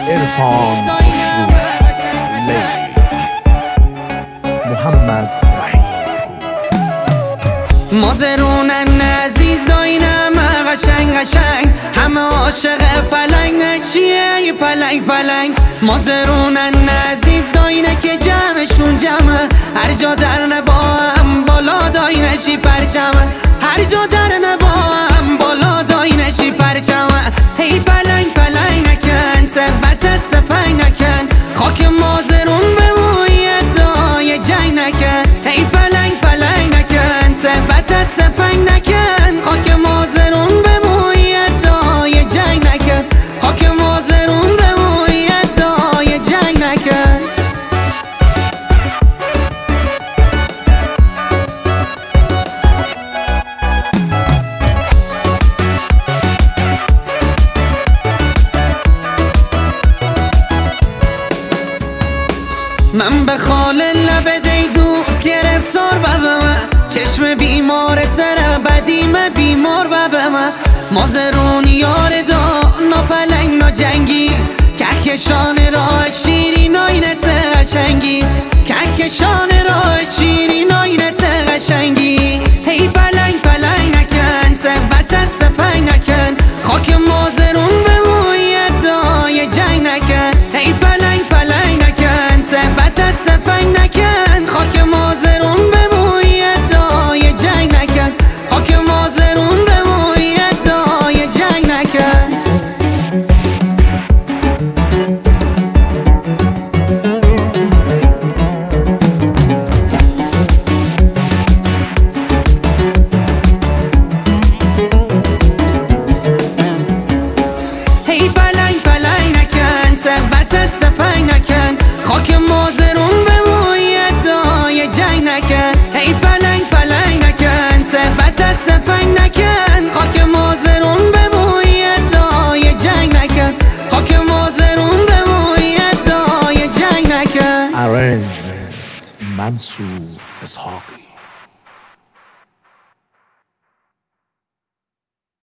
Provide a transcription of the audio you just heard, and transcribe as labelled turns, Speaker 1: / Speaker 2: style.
Speaker 1: عرفان خسرو لیل محمد رحیم پور
Speaker 2: مازرونن عزیز داینم قشنگ قشنگ همه عاشق پلنگ چیه پلنگ پلنگ مازرونن عزیز داینه که جمعشون جمعه هر جا در نباهم بالا داینشی پرچمه هر جا در نباهم بالا داینشی پرچمه هی پلنگ پلنگ نکن ثبت سفنگ نکن خاک مازرون به موی دای جنگ نکن هی پلنگ پلنگ نکن ثبت سفنگ نکن خاک مازرون به موی دای جنگ نکن خاک مازرون به موی دای جنگ نکن من به خال لب دی دوست گرفتار ببمه چشم بیمار تره بدیم بیمار ببمه مازرون یار دا ناپلنگ ناجنگی کهکشان راه شیرین آینت قشنگی کهکشان راه شیرین آینت قشنگی هی پلنگ پلنگ نکن ثبت سفنگ نکن خاک مازرون به موی دای جنگ نکن هی پلنگ پلنگ نکن ثبت سفنگ نکن خاک مازرون به موی دای جنگ نکن خاک مازرون به موی دای جنگ نکن هی پلنگ پلنگ نکن ثبت سفنگ نکن خاک مازرون به موی دای جنگ نکن هی پلنگ پلنگ نکن ثبت سفنگ نکن خاک مازرون به موی دای جنگ نکن خاک مازرون به موی دای جنگ نکن
Speaker 1: Arrangement منصور اسحاقی